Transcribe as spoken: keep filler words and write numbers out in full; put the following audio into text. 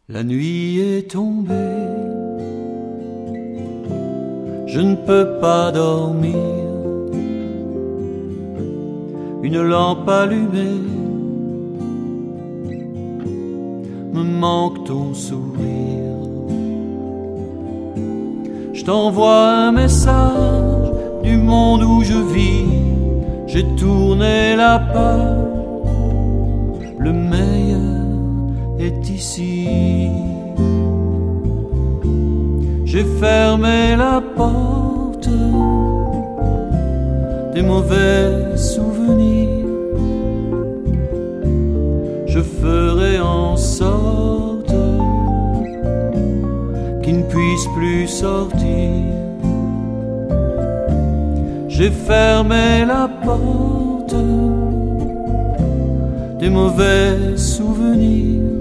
La nuit est tombée, je ne peux pas dormir. Une lampe allumée, me manque ton sourire. Je t'envoie un message du monde où je vis. J'ai tourné la page, le meilleur est ici. J'ai fermé la porte des mauvais souvenirs. Je ferai en sorte qu'ils ne puissent plus sortir. J'ai fermé la porte des mauvais souvenirs.